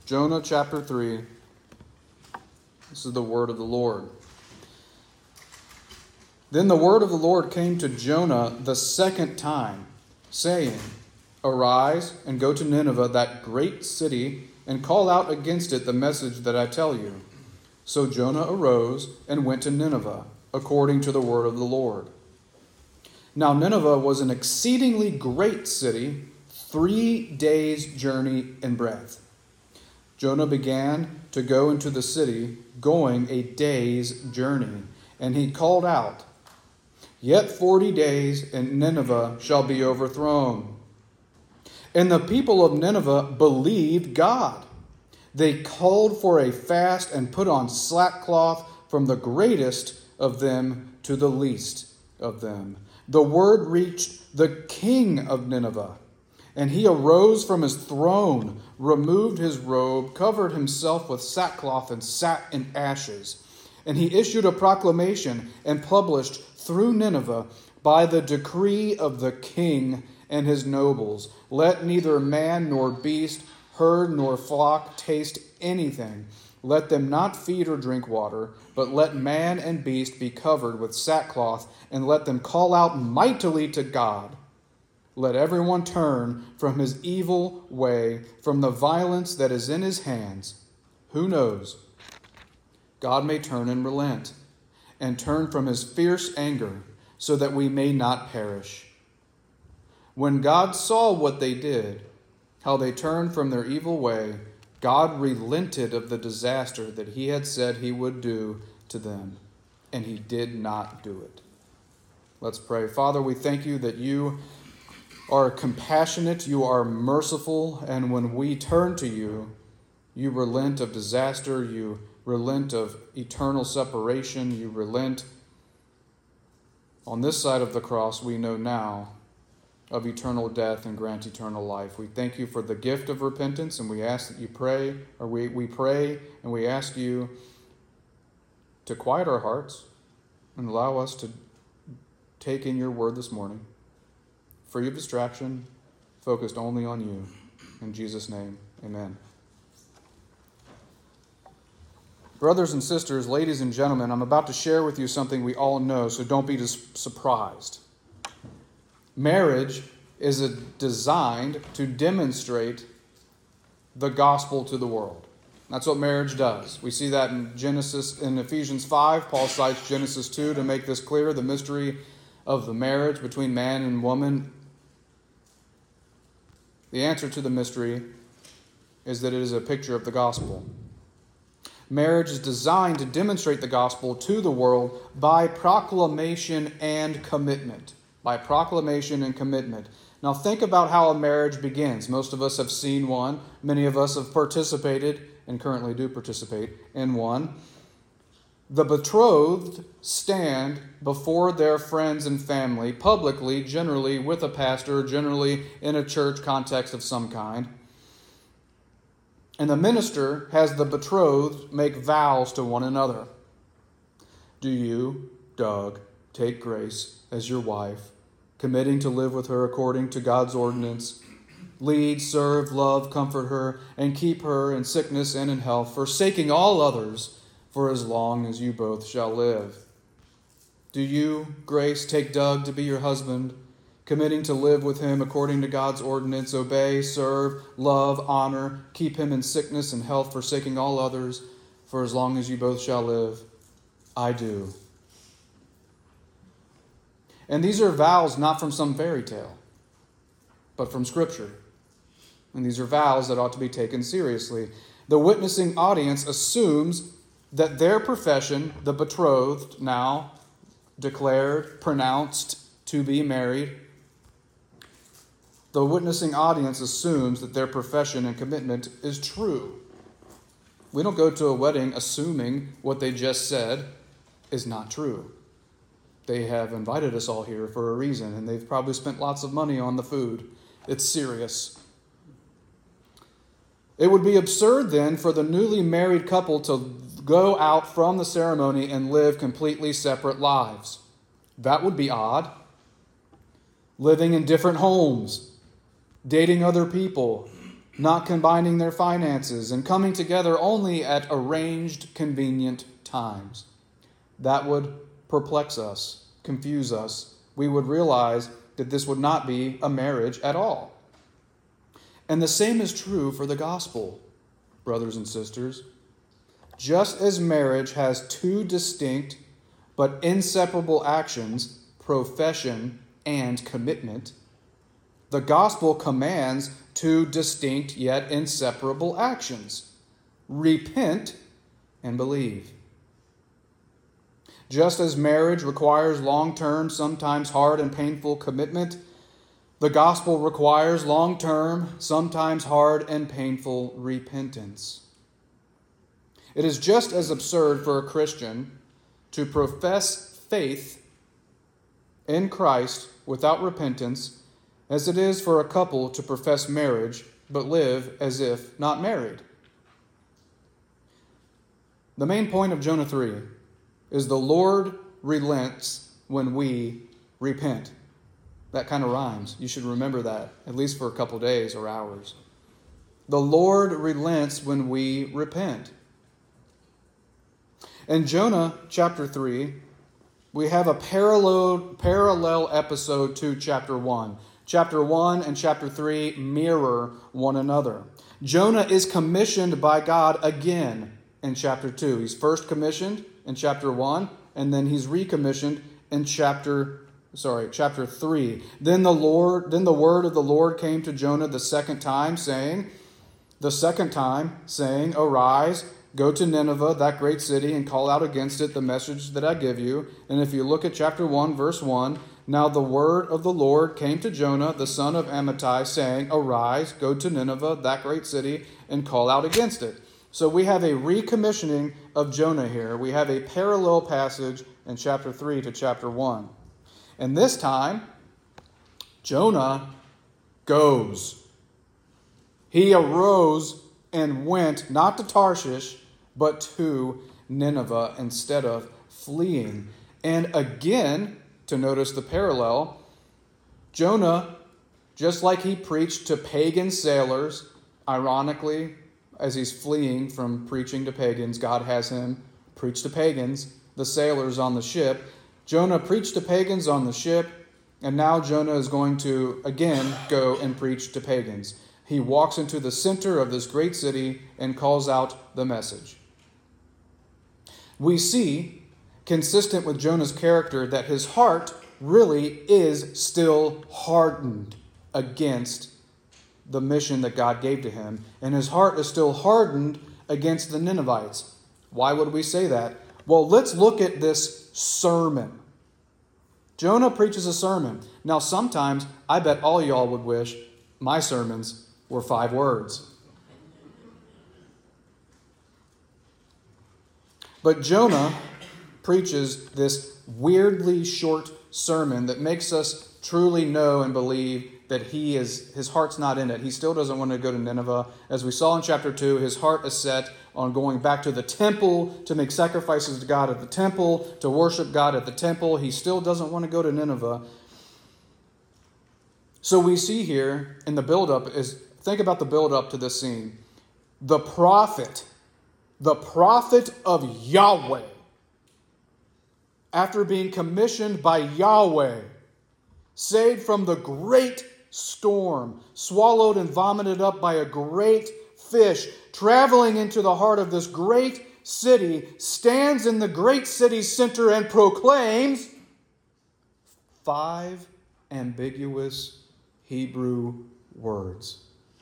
Jonah chapter 3. This is the word of the Lord. Then the word of the Lord came to Jonah the second time, saying, Arise and go to Nineveh, that great city, and call out against it the message that I tell you. So Jonah arose and went to Nineveh, according to the word of the Lord. Now Nineveh was an exceedingly great city, 3 days' journey in breadth. Jonah began to go into the city, going a day's journey, and he called out, Yet 40 days, and Nineveh shall be overthrown. And the people of Nineveh believed God. They called for a fast and put on sackcloth, from the greatest of them to the least of them. The word reached the king of Nineveh, and he arose from his throne, removed his robe, covered himself with sackcloth, and sat in ashes. And he issued a proclamation and published through Nineveh by the decree of the king and his nobles, Let neither man nor beast, herd nor flock taste anything. Let them not feed or drink water, but let man and beast be covered with sackcloth, and let them call out mightily to God. Let everyone turn from his evil way, from the violence that is in his hands. Who knows? God may turn and relent, and turn from his fierce anger, so that we may not perish. When God saw what they did, how they turned from their evil way, God relented of the disaster that he had said he would do to them, and he did not do it. Let's pray. Father, we thank you that you are compassionate, you are merciful, and when we turn to you, you relent of disaster, you relent of eternal separation, you relent on this side of the cross, we know now, of eternal death and grant eternal life. We thank you for the gift of repentance, and we ask that you pray, or we pray and we ask you to quiet our hearts and allow us to take in your word this morning, free of distraction, focused only on you. In Jesus' name, amen. Brothers and sisters, ladies and gentlemen, I'm about to share with you something we all know, so don't be surprised. Marriage is designed to demonstrate the gospel to the world. That's what marriage does. We see that in Ephesians 5. Paul cites Genesis 2 to make this clear, the mystery of the marriage between man and woman. The answer to the mystery is that it is a picture of the gospel. Marriage is designed to demonstrate the gospel to the world by proclamation and commitment. By proclamation and commitment. Now think about how a marriage begins. Most of us have seen one. Many of us have participated and currently do participate in one. The betrothed stand before their friends and family publicly, generally with a pastor, generally in a church context of some kind. And the minister has the betrothed make vows to one another. Do you, Doug, take Grace as your wife, committing to live with her according to God's ordinance, lead, serve, love, comfort her, and keep her in sickness and in health, forsaking all others for as long as you both shall live? Do you, Grace, take Doug to be your husband, committing to live with him according to God's ordinance, obey, serve, love, honor, keep him in sickness and health, forsaking all others for as long as you both shall live? I do. And these are vows not from some fairy tale, but from Scripture. And these are vows that ought to be taken seriously. The witnessing audience assumes that their profession, the betrothed, now declared, pronounced to be married, the witnessing audience assumes that their profession and commitment is true. We don't go to a wedding assuming what they just said is not true. They have invited us all here for a reason, and they've probably spent lots of money on the food. It's serious. It would be absurd then for the newly married couple to go out from the ceremony and live completely separate lives. That would be odd. Living in different homes, dating other people, not combining their finances, and coming together only at arranged, convenient times. That would perplex us, confuse us. We would realize that this would not be a marriage at all. And the same is true for the gospel, brothers and sisters. Just as marriage has two distinct but inseparable actions, profession and commitment, the gospel commands two distinct yet inseparable actions: repent and believe. Just as marriage requires long-term, sometimes hard and painful commitment, the gospel requires long-term, sometimes hard and painful repentance. It is just as absurd for a Christian to profess faith in Christ without repentance as it is for a couple to profess marriage but live as if not married. The main point of Jonah 3 is the Lord relents when we repent. That kind of rhymes. You should remember that, at least for a couple days or hours. The Lord relents when we repent. In Jonah chapter 3, we have a parallel episode to chapter 1. Chapter 1 and chapter 3 mirror one another. Jonah is commissioned by God again in chapter 2. He's first commissioned in chapter 1, and then he's recommissioned in chapter 3. Then the word of the Lord came to Jonah the second time, saying, Arise, go to Nineveh, that great city, and call out against it the message that I give you. And if you look at chapter 1, verse 1, now the word of the Lord came to Jonah, the son of Amittai, saying, Arise, go to Nineveh, that great city, and call out against it. So we have a recommissioning of Jonah here. We have a parallel passage in chapter 3 to chapter 1. And this time, Jonah goes. He arose and went not to Tarshish, but to Nineveh instead of fleeing. And again, to notice the parallel, Jonah, just like he preached to pagan sailors, ironically, as he's fleeing from preaching to pagans, God has him preach to pagans, the sailors on the ship. Jonah preached to pagans on the ship, and now Jonah is going to again go and preach to pagans. He walks into the center of this great city and calls out the message. We see, consistent with Jonah's character, that his heart really is still hardened against the mission that God gave to him. And his heart is still hardened against the Ninevites. Why would we say that? Well, let's look at this sermon. Jonah preaches a sermon. Now, sometimes I bet all y'all would wish my sermons were 5 words. But Jonah preaches this weirdly short sermon that makes us truly know and believe that his heart's not in it. He still doesn't want to go to Nineveh. As we saw in chapter 2, his heart is set on going back to the temple to make sacrifices to God at the temple, to worship God at the temple. He still doesn't want to go to Nineveh. So we see here in the buildup think about the buildup to this scene. The prophet of Yahweh, after being commissioned by Yahweh, saved from the great storm, swallowed and vomited up by a great fish, traveling into the heart of this great city, stands in the great city's center and proclaims 5 ambiguous Hebrew words.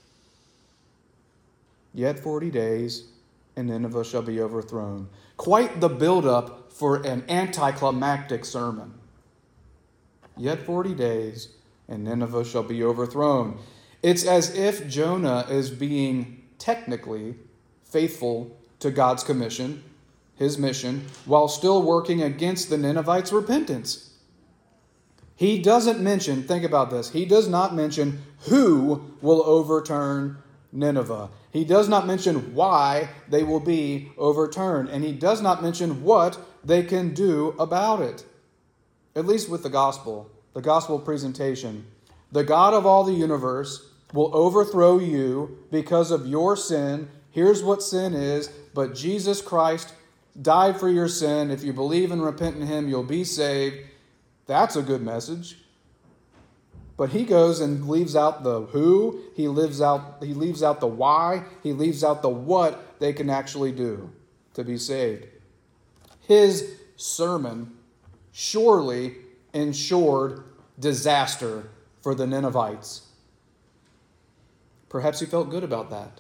Yet 40 days, and Nineveh shall be overthrown. Quite the buildup for an anticlimactic sermon. Yet 40 days, and Nineveh shall be overthrown. It's as if Jonah is being technically faithful to God's commission, his mission, while still working against the Ninevites' repentance. He doesn't mention, think about this, he does not mention who will overturn Nineveh. He does not mention why they will be overturned, and he does not mention what they can do about it. At least with the gospel presentation. The God of all the universe will overthrow you because of your sin. Here's what sin is, but Jesus Christ died for your sin. If you believe and repent in him, you'll be saved. That's a good message. But he goes and leaves out the who, he leaves out the why, he leaves out the what they can actually do to be saved. His sermon surely ensured disaster for the Ninevites. Perhaps he felt good about that.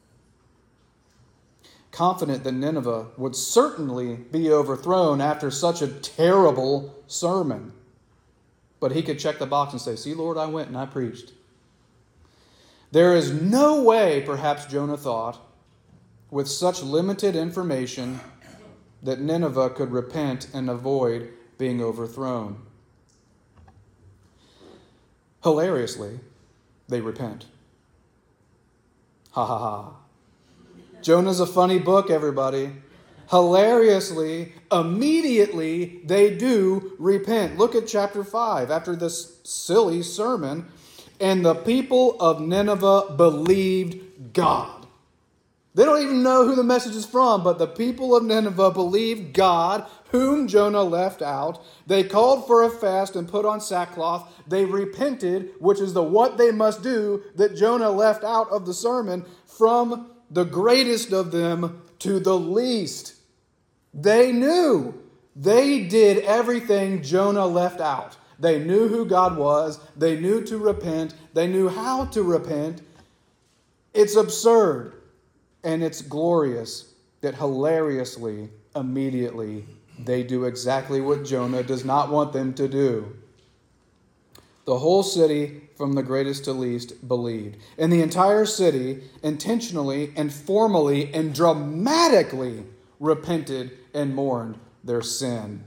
Confident that Nineveh would certainly be overthrown after such a terrible sermon. But he could check the box and say, see, Lord, I went and I preached. There is no way, perhaps Jonah thought, with such limited information, that Nineveh could repent and avoid being overthrown. Hilariously, they repent. Ha ha ha. Jonah's a funny book, everybody. Hilariously, immediately, they do repent. Look at chapter 5. After this silly sermon, and the people of Nineveh believed God. They don't even know who the message is from, but the people of Nineveh believed God, whom Jonah left out. They called for a fast and put on sackcloth. They repented, which is the what they must do that Jonah left out of the sermon, from the greatest of them to the least. They knew. They did everything Jonah left out. They knew who God was. They knew to repent. They knew how to repent. It's absurd. And it's glorious that hilariously, immediately, they do exactly what Jonah does not want them to do. The whole city, from the greatest to least, believed. And the entire city intentionally and formally and dramatically repented and mourned their sin.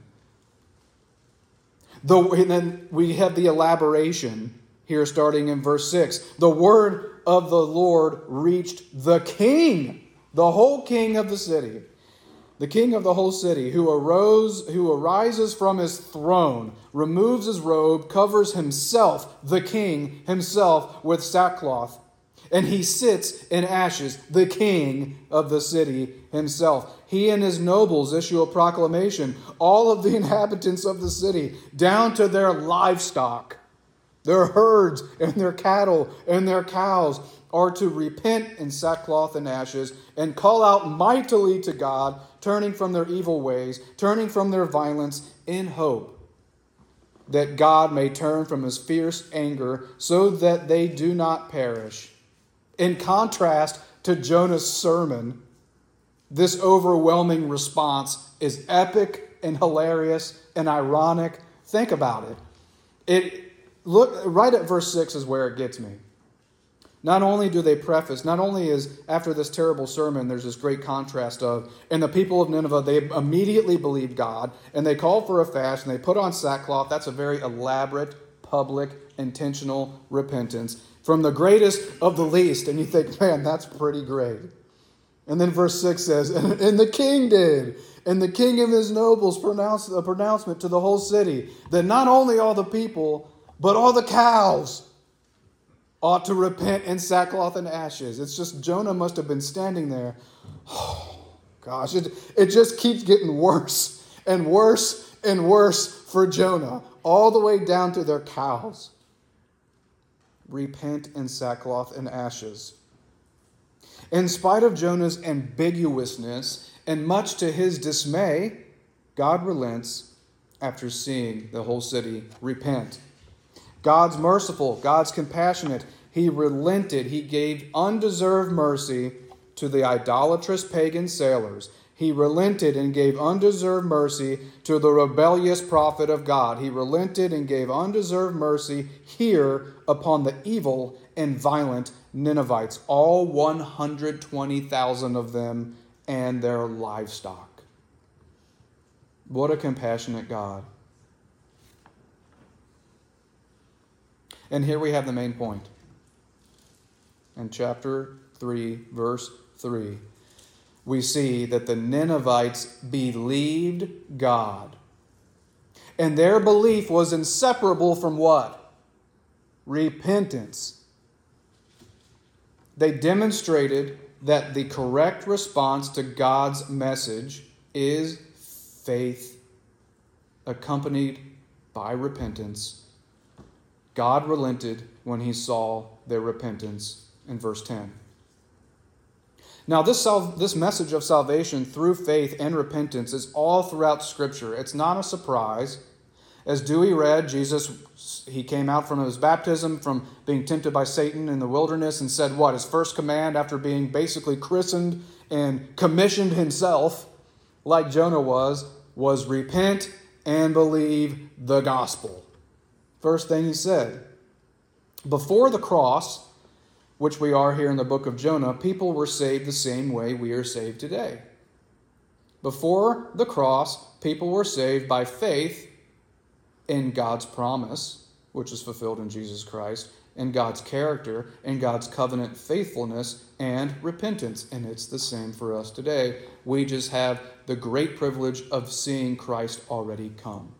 And then we have the elaboration here starting in verse 6. The word of the Lord reached the king, the whole king of the city, the king of the whole city, who arises from his throne, removes his robe, covers himself, the king himself, with sackcloth. And he sits in ashes, the king of the city himself. He and his nobles issue a proclamation. All of the inhabitants of the city, down to their livestock, their herds and their cattle and their cows, are to repent in sackcloth and ashes and call out mightily to God, turning from their evil ways, turning from their violence, in hope that God may turn from his fierce anger so that they do not perish. In contrast to Jonah's sermon, this overwhelming response is epic and hilarious and ironic. Think about it. Look right at verse 6 is where it gets me. Not only do they preface, not only is after this terrible sermon, there's this great contrast of, and the people of Nineveh, they immediately believed God, and they called for a fast, and they put on sackcloth. That's a very elaborate, public, intentional repentance. From the greatest of the least. And you think, man, that's pretty great. And then verse 6 says, and the king did. And the king and his nobles pronounced a pronouncement to the whole city that not only all the people, but all the cows ought to repent in sackcloth and ashes. It's just Jonah must have been standing there. Oh, gosh, it just keeps getting worse and worse and worse for Jonah, all the way down to their cows. Repent in sackcloth and ashes. In spite of Jonah's ambiguousness, and much to his dismay, God relents after seeing the whole city repent. God's merciful, God's compassionate. He relented. He gave undeserved mercy to the idolatrous pagan sailors. He relented and gave undeserved mercy to the rebellious prophet of God. He relented and gave undeserved mercy here upon the evil and violent Ninevites, all 120,000 of them and their livestock. What a compassionate God. And here we have the main point. In chapter 3, verse 3, we see that the Ninevites believed God. And their belief was inseparable from what? Repentance. They demonstrated that the correct response to God's message is faith accompanied by repentance. God relented when he saw their repentance in verse 10. Now, this message of salvation through faith and repentance is all throughout Scripture. It's not a surprise. As Dewey read, he came out from his baptism, from being tempted by Satan in the wilderness, and said what? His first command after being basically christened and commissioned himself, like Jonah was repent and believe the gospel. First thing he said. Before the cross, which we are here in the book of Jonah, people were saved the same way we are saved today. Before the cross, people were saved by faith in God's promise, which is fulfilled in Jesus Christ, in God's character, in God's covenant faithfulness, and repentance. And it's the same for us today. We just have the great privilege of seeing Christ already come.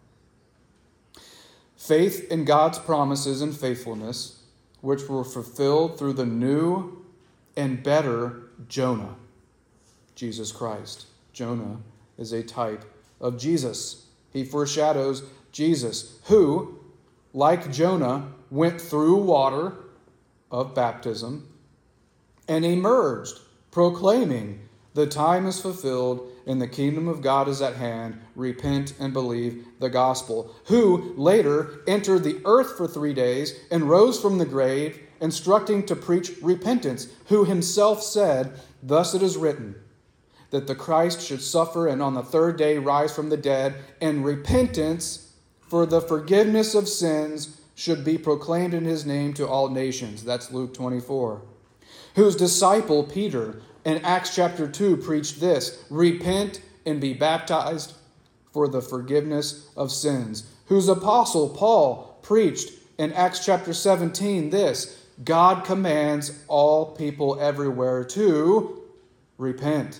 Faith in God's promises and faithfulness, which were fulfilled through the new and better Jonah, Jesus Christ. Jonah is a type of Jesus. He foreshadows Jesus, who, like Jonah, went through water of baptism and emerged, proclaiming, "The time is fulfilled and the kingdom of God is at hand. Repent and believe the gospel." Who later entered the earth for 3 days and rose from the grave, instructing to preach repentance. Who himself said, "Thus it is written, that the Christ should suffer and on the third day rise from the dead, and repentance for the forgiveness of sins should be proclaimed in his name to all nations." That's Luke 24. Whose disciple Peter in Acts chapter 2 preached this, "Repent and be baptized for the forgiveness of sins." Whose apostle Paul preached in Acts chapter 17 this, "God commands all people everywhere to repent."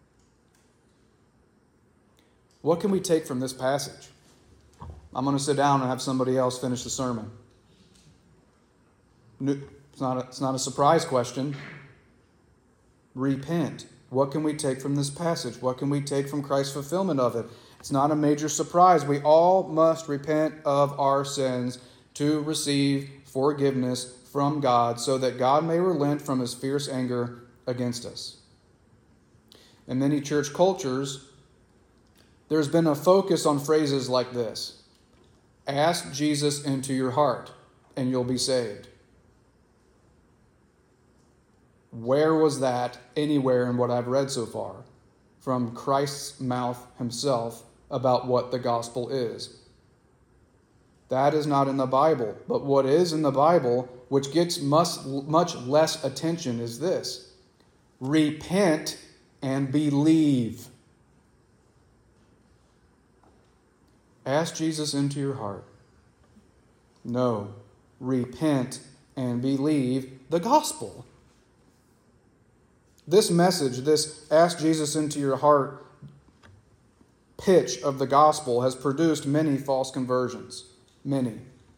What can we take from this passage? I'm going to sit down and have somebody else finish the sermon. It's not a surprise question. Repent. What can we take from this passage? What can we take from Christ's fulfillment of it? It's not a major surprise. We all must repent of our sins to receive forgiveness from God so that God may relent from his fierce anger against us. In many church cultures, there's been a focus on phrases like this. Ask Jesus into your heart and you'll be saved. Where was that anywhere in what I've read so far from Christ's mouth himself about what the gospel is? That is not in the Bible. But what is in the Bible, which gets much less attention, is this. Repent and believe. Ask Jesus into your heart. No. Repent and believe the gospel. This message, this ask Jesus into your heart pitch of the gospel has produced many false conversions. Many.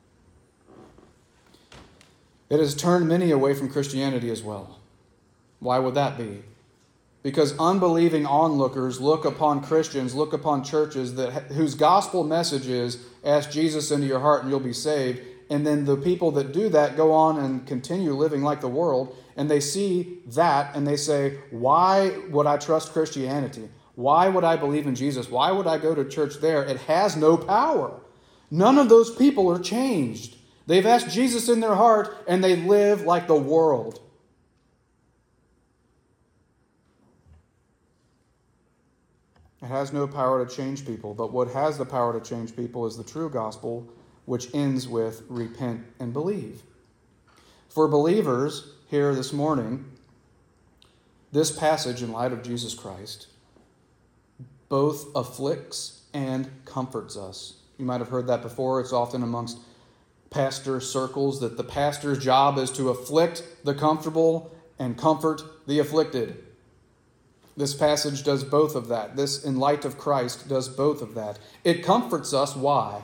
It has turned many away from Christianity as well. Why would that be? Because unbelieving onlookers look upon Christians, look upon churches whose gospel message is, ask Jesus into your heart and you'll be saved. And then the people that do that go on and continue living like the world, and they see that and they say, why would I trust Christianity? Why would I believe in Jesus? Why would I go to church there? It has no power. None of those people are changed. They've asked Jesus in their heart and they live like the world. It has no power to change people, but what has the power to change people is the true gospel, which ends with repent and believe. For believers here this morning, this passage in light of Jesus Christ both afflicts and comforts us. You might have heard that before. It's often amongst pastor circles that the pastor's job is to afflict the comfortable and comfort the afflicted. This passage does both of that. This, in light of Christ, does both of that. It comforts us. Why?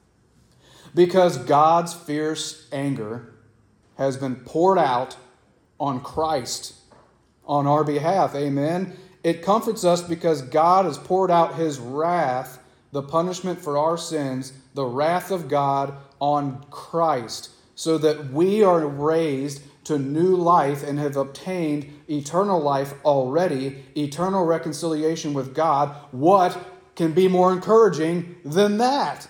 Because God's fierce anger has been poured out on Christ on our behalf. Amen. It comforts us because God has poured out his wrath, the punishment for our sins, the wrath of God on Christ, so that we are raised to new life and have obtained eternal life already, eternal reconciliation with God. What can be more encouraging than that?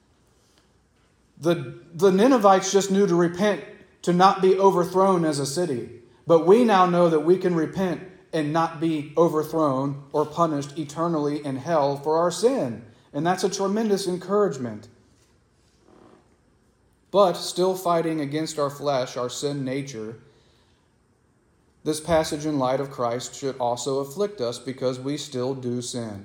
The Ninevites just knew to repent, to not be overthrown as a city. But we now know that we can repent and not be overthrown or punished eternally in hell for our sin. And that's a tremendous encouragement. But still fighting against our flesh, our sin nature, this passage in light of Christ should also afflict us because we still do sin.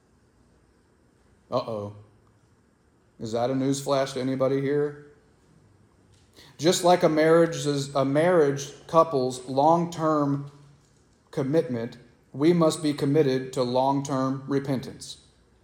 Uh-oh. Is that a news flash to anybody here? Just like a marriage couple's long-term commitment, we must be committed to long-term repentance.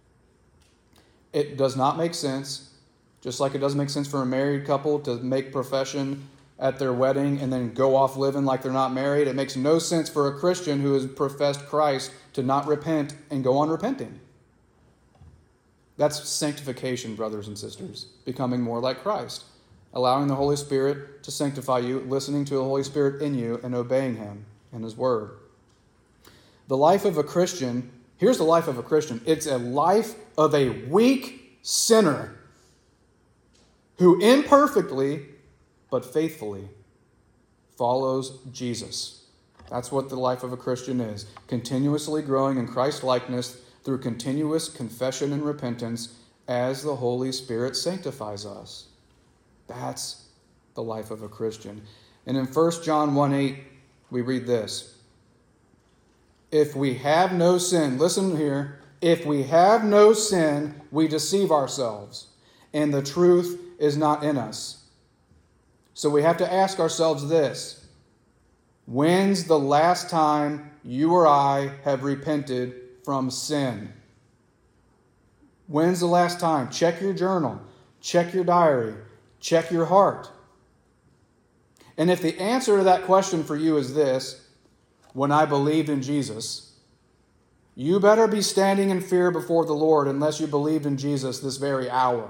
It does not make sense, just like it doesn't make sense for a married couple to make profession at their wedding and then go off living like they're not married. It makes no sense for a Christian who has professed Christ to not repent and go on repenting. That's sanctification, brothers and sisters, becoming more like Christ. Allowing the Holy Spirit to sanctify you, listening to the Holy Spirit in you, and obeying him and his word. The life of a Christian, here's the life of a Christian. It's a life of a weak sinner who imperfectly but faithfully follows Jesus. That's what the life of a Christian is. Continuously growing in Christ-likeness through continuous confession and repentance as the Holy Spirit sanctifies us. That's the life of a Christian. And in 1 John 1:8, we read this. If we have no sin, listen here, if we have no sin, we deceive ourselves, and the truth is not in us. So we have to ask ourselves this. When's the last time you or I have repented from sin? When's the last time? Check your journal. Check your diary. Check your heart. And if the answer to that question for you is this, when I believed in Jesus, you better be standing in fear before the Lord unless you believed in Jesus this very hour.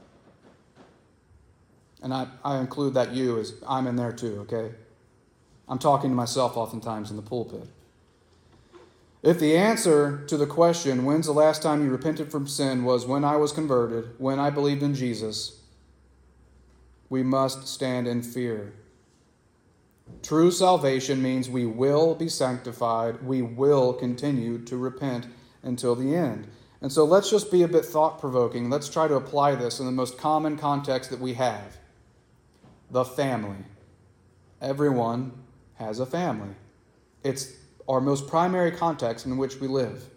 And I include that you as I'm in there too, okay? I'm talking to myself oftentimes in the pulpit. If the answer to the question, when's the last time you repented from sin, was when I was converted, when I believed in Jesus, we must stand in fear. True salvation means we will be sanctified. We will continue to repent until the end. And so let's just be a bit thought-provoking. Let's try to apply this in the most common context that we have. The family. Everyone has a family. It's our most primary context in which we live.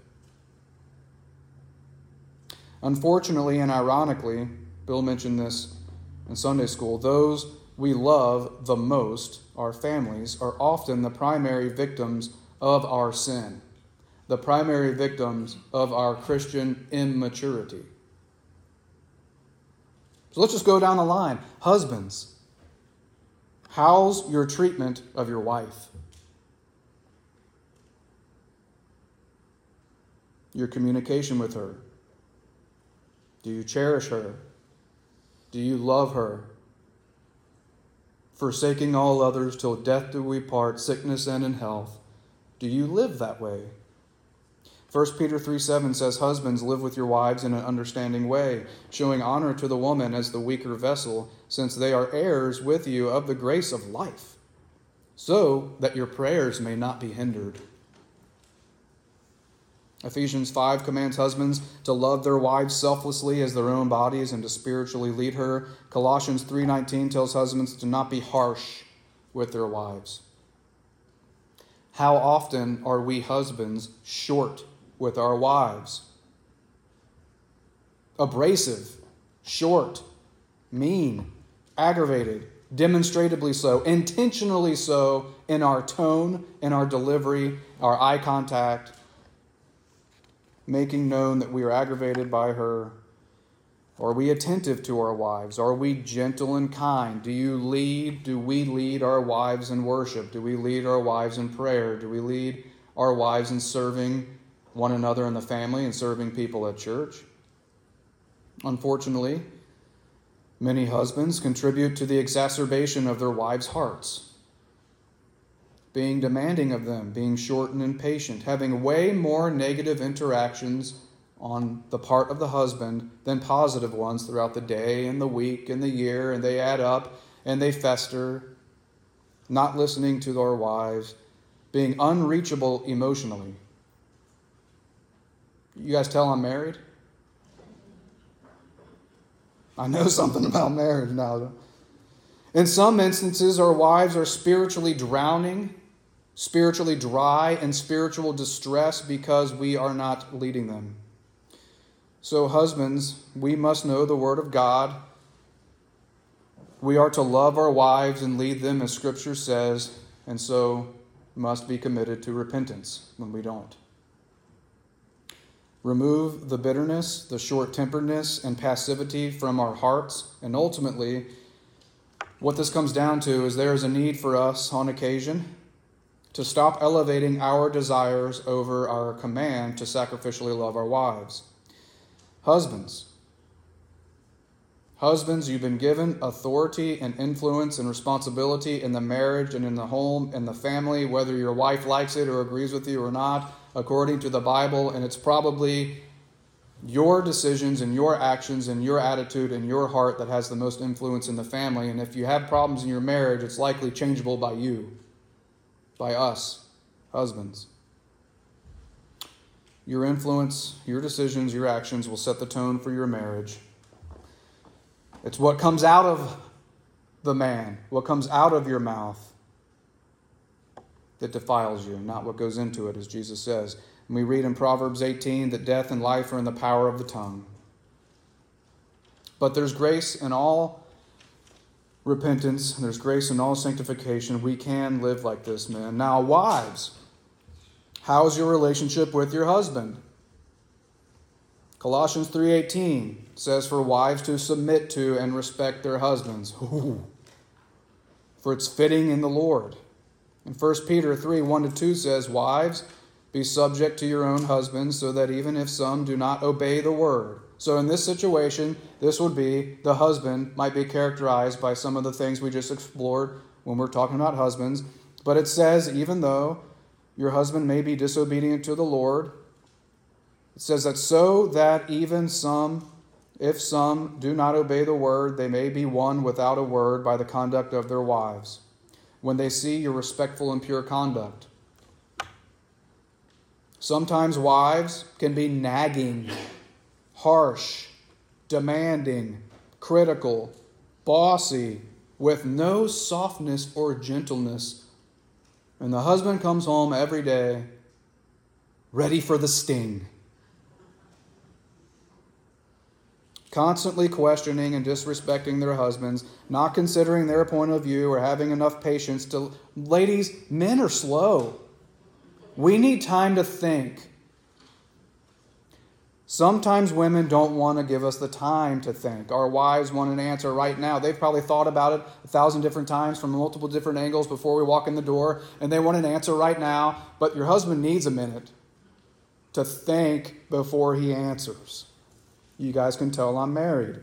Unfortunately and ironically, Bill mentioned this in Sunday school, those we love the most, our families, are often the primary victims of our sin, the primary victims of our Christian immaturity. So let's just go down the line. Husbands, how's your treatment of your wife? Your communication with her? Do you cherish her? Do you love her? Forsaking all others till death do we part, sickness and in health. Do you live that way? 1 Peter 3:7 says, husbands, live with your wives in an understanding way, showing honor to the woman as the weaker vessel, since they are heirs with you of the grace of life, so that your prayers may not be hindered. Ephesians 5 commands husbands to love their wives selflessly as their own bodies and to spiritually lead her. Colossians 3:19 tells husbands to not be harsh with their wives. How often are we husbands short with our wives? Abrasive, short, mean, aggravated, demonstrably so, intentionally so in our tone, in our delivery, our eye contact, making known that we are aggravated by her Are we attentive to our wives? Are we gentle and kind? Do we lead our wives in worship? Do we lead our wives in prayer? Do we lead our wives in serving one another in the family and serving people at church? Unfortunately, many husbands contribute to the exacerbation of their wives' hearts, being demanding of them, being short and impatient, having way more negative interactions on the part of the husband than positive ones throughout the day and the week and the year, and they add up and they fester, not listening to their wives, being unreachable emotionally. You guys tell I'm married? I know something about marriage now. In some instances, our wives are spiritually drowning, spiritually dry, in spiritual distress because we are not leading them. So husbands, we must know the Word of God. We are to love our wives and lead them as Scripture says, and so must be committed to repentance when we don't. Remove the bitterness, the short-temperedness, and passivity from our hearts, and ultimately, what this comes down to is there is a need for us on occasion to stop elevating our desires over our command to sacrificially love our wives. Husbands, you've been given authority and influence and responsibility in the marriage and in the home and the family, whether your wife likes it or agrees with you or not, according to the Bible, and it's probably your decisions and your actions and your attitude and your heart that has the most influence in the family. And if you have problems in your marriage, it's likely changeable by you, by us, husbands. Your influence, your decisions, your actions will set the tone for your marriage. It's what comes out of the man, what comes out of your mouth that defiles you, not what goes into it, as Jesus says. And we read in Proverbs 18 that death and life are in the power of the tongue. But there's grace in all repentance, there's grace in all sanctification. We can live like this, man. Now, wives, how's your relationship with your husband? Colossians 3:18 says for wives to submit to and respect their husbands. Ooh. For it's fitting in the Lord. And 1 Peter 3:1-2 says, wives, be subject to your own husbands, so that even if some do not obey the word. So in this situation, this would be the husband might be characterized by some of the things we just explored when we're talking about husbands. But it says, even though your husband may be disobedient to the Lord, it says that so that even if some do not obey the word, they may be won without a word by the conduct of their wives, when they see your respectful and pure conduct. Sometimes wives can be nagging, harsh, demanding, critical, bossy, with no softness or gentleness. And the husband comes home every day ready for the sting. Constantly questioning and disrespecting their husbands, not considering their point of view or having enough patience to... Ladies, men are slow. We need time to think. Sometimes women don't want to give us the time to think. Our wives want an answer right now. They've probably thought about it 1,000 different times from multiple different angles before we walk in the door, and they want an answer right now. But your husband needs a minute to think before he answers. You guys can tell I'm married.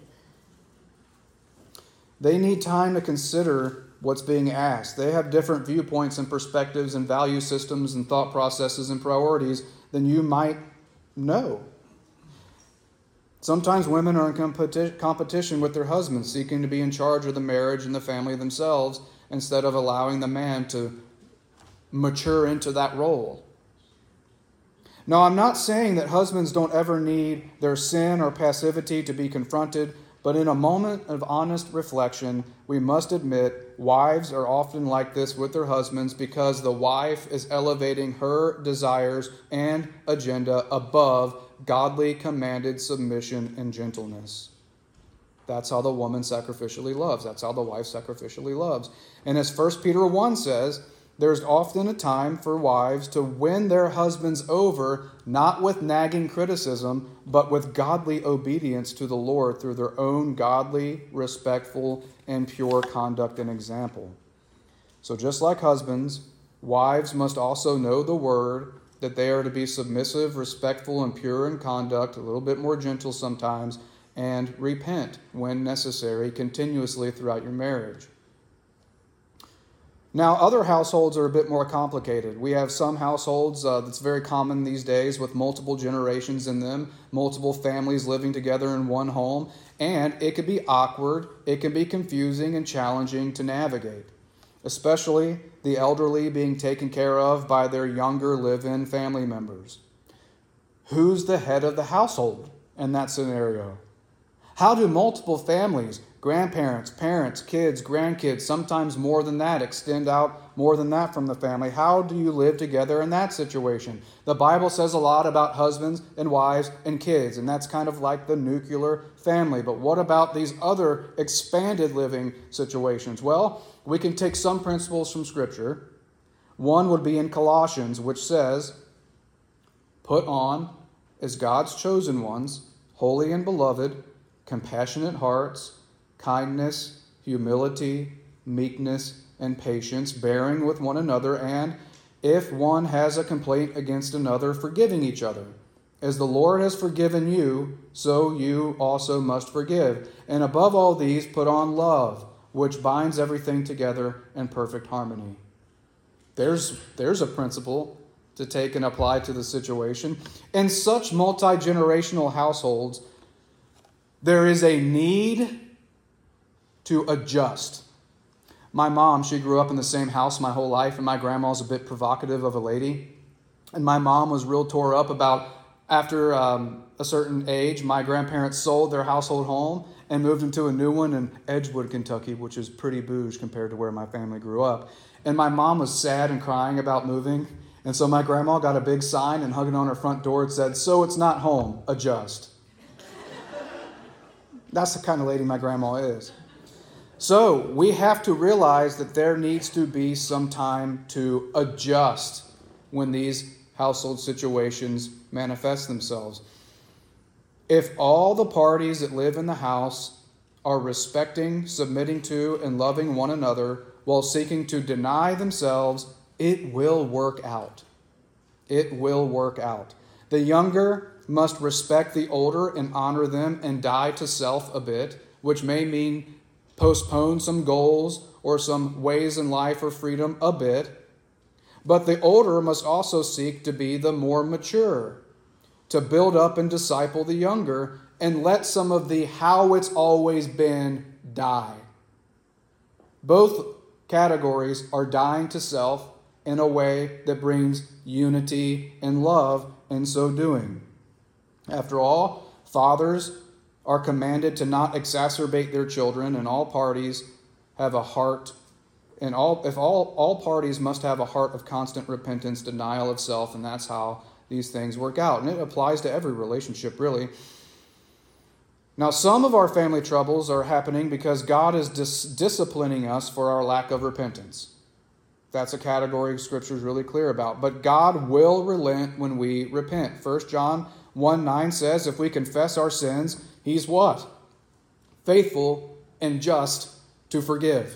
They need time to consider what's being asked. They have different viewpoints and perspectives and value systems and thought processes and priorities than you might know. Sometimes women are in competition with their husbands, seeking to be in charge of the marriage and the family themselves, instead of allowing the man to mature into that role. Now, I'm not saying that husbands don't ever need their sin or passivity to be confronted, but in a moment of honest reflection, we must admit wives are often like this with their husbands because the wife is elevating her desires and agenda above godly commanded submission and gentleness. That's how the woman sacrificially loves. That's how the wife sacrificially loves. And as 1 Peter 1 says, There's often a time for wives to win their husbands over, not with nagging criticism, but with godly obedience to the Lord through their own godly, respectful, and pure conduct and example. So just like husbands, wives must also know the word, that they are to be submissive, respectful, and pure in conduct, a little bit more gentle sometimes, and repent when necessary continuously throughout your marriage. Now, other households are a bit more complicated. We have some households that's very common these days with multiple generations in them, multiple families living together in one home, and it can be awkward, it can be confusing and challenging to navigate, especially the elderly being taken care of by their younger live-in family members. Who's the head of the household in that scenario? How do multiple families, grandparents, parents, kids, grandkids, sometimes more than that, extend out more than that from the family? How do you live together in that situation? The Bible says a lot about husbands and wives and kids, and that's kind of like the nuclear family. But what about these other expanded living situations? Well, we can take some principles from Scripture. One would be in Colossians, which says, "Put on, as God's chosen ones, holy and beloved, compassionate hearts, kindness, humility, meekness, and patience, bearing with one another, and if one has a complaint against another, forgiving each other. As the Lord has forgiven you, so you also must forgive. And above all these, put on love, which binds everything together in perfect harmony." There's a principle to take and apply to the situation. In such multi-generational households, there is a need to adjust. My mom, she grew up in the same house my whole life, and my grandma's a bit provocative of a lady. And my mom was real tore up about, after a certain age, my grandparents sold their household home and moved into a new one in Edgewood, Kentucky, which is pretty bouge compared to where my family grew up. And my mom was sad and crying about moving. And so my grandma got a big sign and hung it on her front door. It said, "So it's not home, adjust." That's the kind of lady my grandma is. So we have to realize that there needs to be some time to adjust when these household situations manifest themselves. If all the parties that live in the house are respecting, submitting to, and loving one another while seeking to deny themselves, it will work out. It will work out. The younger must respect the older and honor them and die to self a bit, which may mean postpone some goals or some ways in life or freedom a bit. But the older must also seek to be the more mature, to build up and disciple the younger, and let some of the how it's always been die. Both categories are dying to self in a way that brings unity and love in so doing. After all, fathers are commanded to not exacerbate their children, and all parties have a heart, and all parties must have a heart of constant repentance, denial of self, and that's how these things work out. And it applies to every relationship, really. Now, some of our family troubles are happening because God is disciplining us for our lack of repentance. That's a category Scripture is really clear about. But God will relent when we repent. 1 John 1:9 says, if we confess our sins, He's what? Faithful and just to forgive.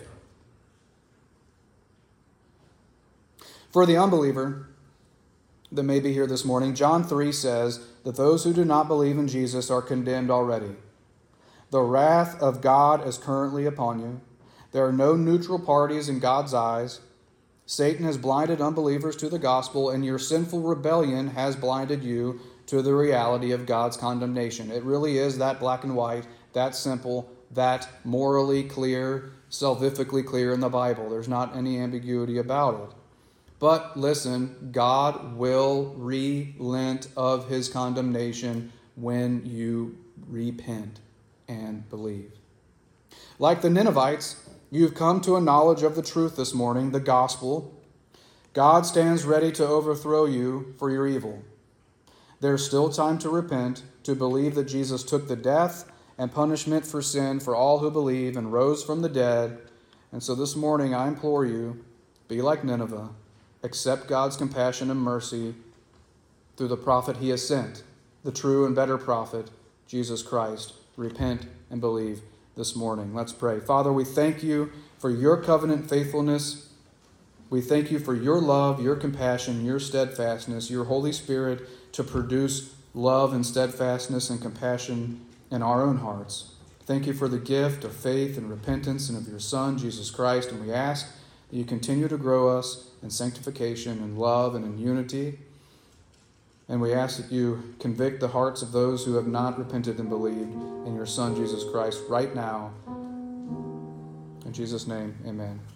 For the unbeliever that may be here this morning, John 3 says that those who do not believe in Jesus are condemned already. The wrath of God is currently upon you. There are no neutral parties in God's eyes. Satan has blinded unbelievers to the gospel, and your sinful rebellion has blinded you to the reality of God's condemnation. It really is that black and white, that simple, that morally clear, salvifically clear in the Bible. There's not any ambiguity about it. But listen, God will relent of His condemnation when you repent and believe. Like the Ninevites, you've come to a knowledge of the truth this morning, the gospel. God stands ready to overthrow you for your evil. There's still time to repent, to believe that Jesus took the death and punishment for sin for all who believe and rose from the dead. And so this morning I implore you, Be like Nineveh. Accept God's compassion and mercy through the prophet he has sent, the true and better prophet, Jesus Christ. Repent and believe this morning. Let's pray. Father, we thank you for your covenant faithfulness. We thank you for your love, your compassion, your steadfastness, your Holy Spirit to produce love and steadfastness and compassion in our own hearts. Thank you for the gift of faith and repentance and of your Son, Jesus Christ. And we ask that you continue to grow us in sanctification and love and in unity. And we ask that you convict the hearts of those who have not repented and believed in your Son, Jesus Christ, right now. In Jesus' name, amen.